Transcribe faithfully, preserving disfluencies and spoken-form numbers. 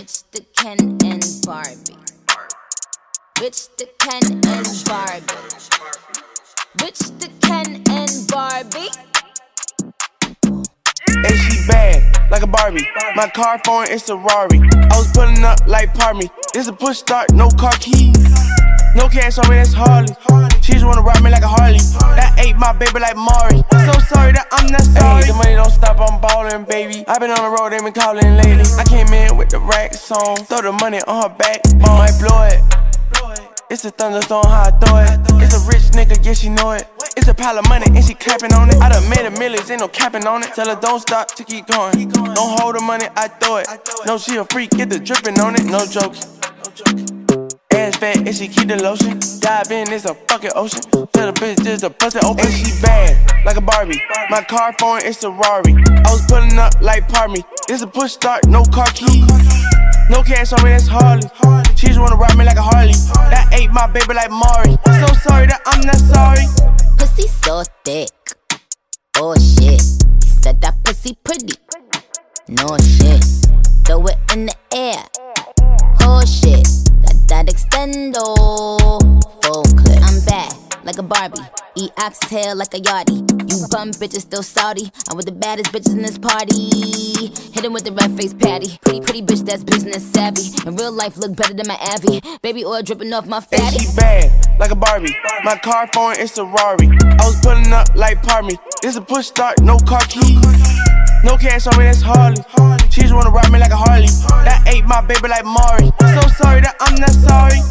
Rich the Ken and Barbie. Rich the Ken and Barbie. Rich the Ken and Barbie. And she bad, like a Barbie. My car foreign, it's a Rari. I was pulling up like pardon me. This a push start, no car keys. No cash on me, that's Harley. She just wanna ride me like a Harley. That ate my baby like Mari. So sorry that I'm not sorry. Ay, the money don't stop, I'm ballin', baby. I been on the road, they been callin' lately. I came in with the racks on. Throw the money on her back, might blow it. It's a thunderstorm, how I throw it. It's a rich nigga, yeah, she know it. It's a pile of money and she clapping on it. I done made a millions, ain't no capping on it. Tell her don't stop to keep going. Don't hold the money, I throw it. No, she a freak, get the dripping on it. No joke. Ass fat and she keep the lotion. Dive in, it's a fucking ocean. Tell the bitch just to bust it open. And she bad, like a Barbie. My car foreign, it's a Rari. I was pulling up like pardon me. This a push start, no car keys. No cash on me, that's Harley. She just wanna ride me like a Harley. That ate my baby like Mari. So sorry that I'm not sorry. Pussy so thick. Oh shit. He said that pussy pretty. No shit. Throw it in the air. Oh shit. Got that extendo. Full clip. I'm bad, like a Barbie. Eat oxtail like a yardie. You bum bitches still salty. I'm with the baddest bitches in this party. Hit him with the red face patty. Pretty, pretty bitch that's business savvy. In real life look better than my Abby. Baby oil dripping off my fatty. And she bad, like a Barbie. My car foreign, it's a Rari. I was pulling up like pardon me. This a push start, no car keys. No cash on me, that's Harley. She just wanna ride me like a Harley. That ate my baby like Mari. So sorry that I'm not sorry.